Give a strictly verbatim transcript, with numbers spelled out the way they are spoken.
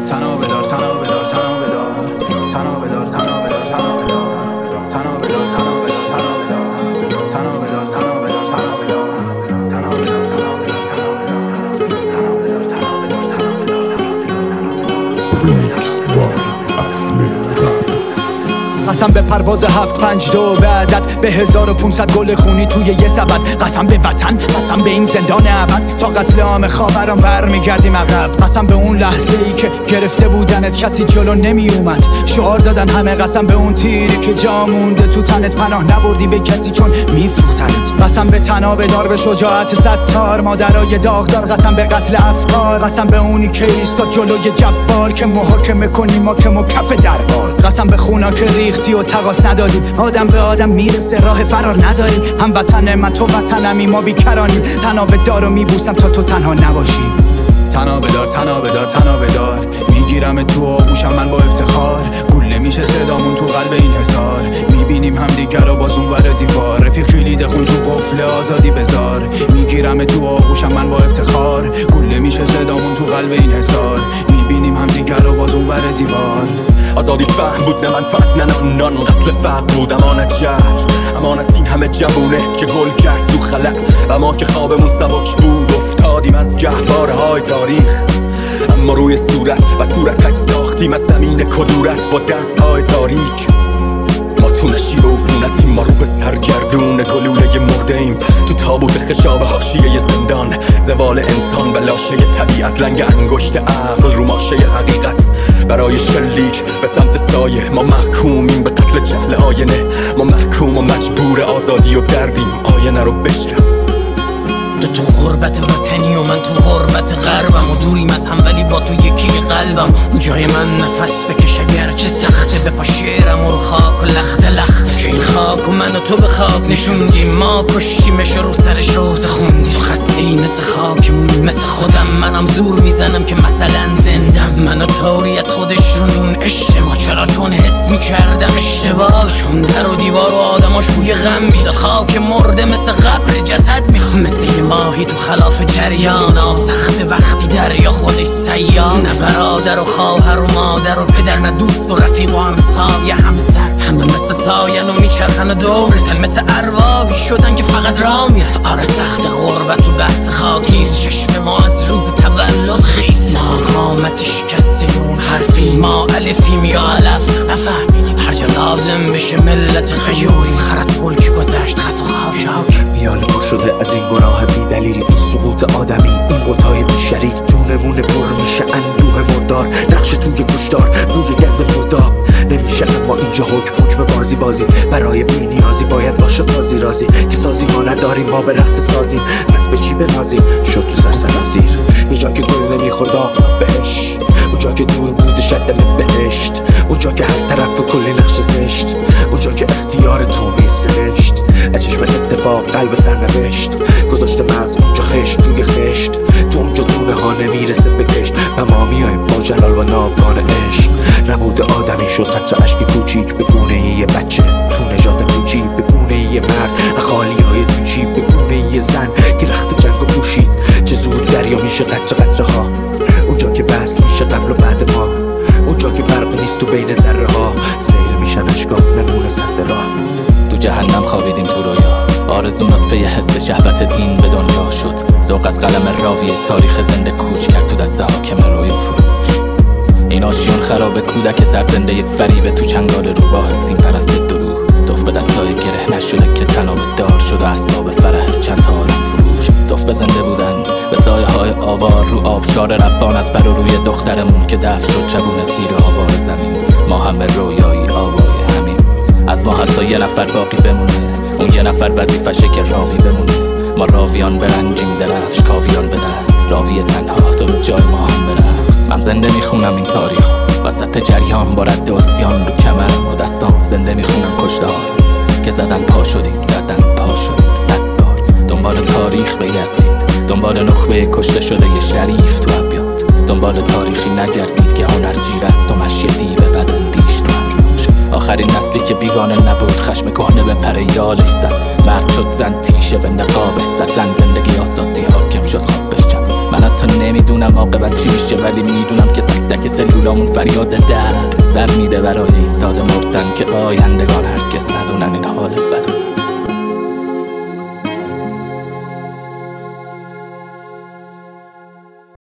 تنها بدار تنها بدار تنها بدار تنها بدار تنها بدار تنها بدار تنها بدار تنها بدار تنها بدار تنها بدار تنها بدار تنها بدار تنها بدار تنها بدار تنها بدار تنها بدار تنها بدار تنها بدار Remix by اصلی رپ. قسم به پرواز هفت پنج دو به عدد، به هزار و پونصد گل خونی توی یه سبد. قسم به وطن، قسم به این زندان ابد، تا قتل عام خاوران برمیگردیم عقب. قسم به اون لحظه ای که گرفته بودنت کسی جلو نمی اومد. شعار دادن همه، قسم به اون تیری که جا مونده تو تنت، پناه نبردی به کسی چون میفروختنت. قسم به تنها بدار، به شجاعت ستار، مادرای داغدار. قسم به قتل افکار، قسم به اونی که ایستاد جلوی جبار که محاکمه کنی ما که مکف دربار. قسم به خونا که ریختی و تقاس ندادیم، آدم به آدم میرسه راه فرار نداریم. هم وطن من تو وطنمی، ما بیکرانیم. تنها بدار و میبوسم تا تو تنها نباشی. تنها بدار تنها بدار تنها بدار، میگیرم تو آغوشم من با افتخار. گل میشه صدامون تو قلب این حصار، میبینیم هم دیگر رو باز اون ور دیوار. رفیق کلید خون تو قفل آزادی بذار، میگیرم تو آغوشم من با افتخار. گل میشه صدامون تو قلب این حصار، میبینیم هم دیگر رو باز اون ور دیوار. آزادی فهم بود نه منفعت نه نان، قتل فقر بود امانت جهل. امان از این همه جوونه که گل کرد تو خلق، و ما که خوابمون سبک بود افتادیم از گهواره های تاریخ. اما روی صورت و صورتک ساختیم از زمین کدورت با دست های تاریک. ما تو نشیب و عفونتیم، ما رو به سرگردون گلوله مرده ایم. تو تابوت خشاب حاشیه زندان، زوال انسان و لاشه طبیعت. لنگ انگشت عقل رو ماشه حقیقت، برای شلیک به سمت سایه. ما محکومیم به قتل جهل آینه، ما محکوم و مجبور آزادی و دردیم. آینه رو بشکن. تو تو غربت وطنی و من تو غربت غربم، و دوریم از هم ولی با تو یکی قلبم. جای من نفس بکش اگر چه سخته، به پا شیرم و رو خاک و لخت لخته. که این خاک و من و تو به خاک نشوندیم، ما کشتیمش رو سر شوز خوندیم. تو خستی مثل خاکمون مثل خودم، منم زور میزنم که مثلا زندم. منو طوری از خودش روندون اشتباه، چرا چون حس میکردم اشتباه. چون در و دیوار و آدماش بوی غم میداد، خاک مرده مثل قبر جسد میخوام. مثل ماهی تو خلاف جریان آب، سخت وقتی دریا خودش سیاه. نه برادر و خواهر و مادر و پدر، نه دوست و رفیق و همسایه همسر. همه مثل ساین و میچرخن و دورتن، مثل ارواحی شدن که فقط راه میرن. آره سخت غربت و بحث خاک نیست، چشم ما از روز تولد خیس. ما خامت شکسته اون حرفی، ما الفیم یا علف نفهمیدیم. هر جا لازم بشه ملت غیوریم، خر از پل که گذشت خس و خاشاک. میال پر شده از این گناه بی دلیل، این سقوط آدمی، این قطای بی شریک. جونمون پر میشه اندوه مردار، نقش توی کشتار روی گرد مرداب. نمیشه اما اینجا حکم حکم بازی بازی، برای بی نیازی باید باشه قاضی رازی. که سازی ما نداریم، ما به رقص سازیم، پس به چی بنازیم؟ شد تو سر سرازیر. یه جا که گل نمیخورد آفتاب بهش، اونجا که دور بود شدل بهشت، اونجا که هر طرف تو کلی نقش زشت، اونجا که اختیار تو میسرشت. چشمت اتفاق قلب سرنوشت، گذاشته مغز اونجا خشت روی خشت. تو اونجا دونه ها نمیرسه به کشت، و ما میایم با جلال و ناوگان عشق. نبود آدمی شد قطر عشق کوچیک به گونه یه بچه تو نژاد پوچی، به گونه یه مرد خالی های تو جیب، به گونه یه زن که رخت جنگ و پوشید. چه زود دریا میشه قطر قطره ها، اونجا که بس میشه قبل و بعد ما، اونجا که فرق نیست تو بین ذره ها. سیل میشن اشکا نمونه صد راه. تو جهنم خوابیدیم تو رویا، آرزو نطفه حس شهوت دین به دنیا شد. ذوق از قلم راوی تاریخ زنده کوچ کرد تو دست حاکم روی فروش. این آشیون خراب کودک سرزنده فریب، تو چنگال روباه سیم پرست درو. توف به دستای گره نشده که تناب دار شد و اسباب فرح چند تا آدم فروش. توف به زنده بودن به سایه های آوار رو آبشار روان، از بر و روی دخترمون که دفن شد چبون زیر آوار زمین. ما همه رویایی آبای همین، از ما حتی یه نفر باقی بمونه، اون یه نفر وظیفشه که راوی بمونه. ما راویان برنجیم درفش کاویان به دست، راوی تنها تو به جای ما هم برفت. من زنده میخونم این تاریخ وسط جریان، با رد اسیان رو کمرم و دستام. زنده میخونم کشتار که زدن پا شدیم، زدن پا شدیم صد بار. دنبال تاریخ بگردید، دنبال نخبه کشته شده یه شریف تو ابیات. دنبال تاریخی نگردید که هنرگیر است و مشی دیو بداندیش تو اقیانش. آخرین نسلی که بیگانه نبود، خشم کهنه به پر یالش زد. مرد شد زن تیشه به نقابش زد، زن زندگی آزادی حاکم شد خواب بشکن. من حتی نمیدونم عاقبت چی میشه، ولی میدونم که تک تک سلولامون فریاد درد سر میده برای ایستاده مردن، که آیندگان هرکس ندونن این حال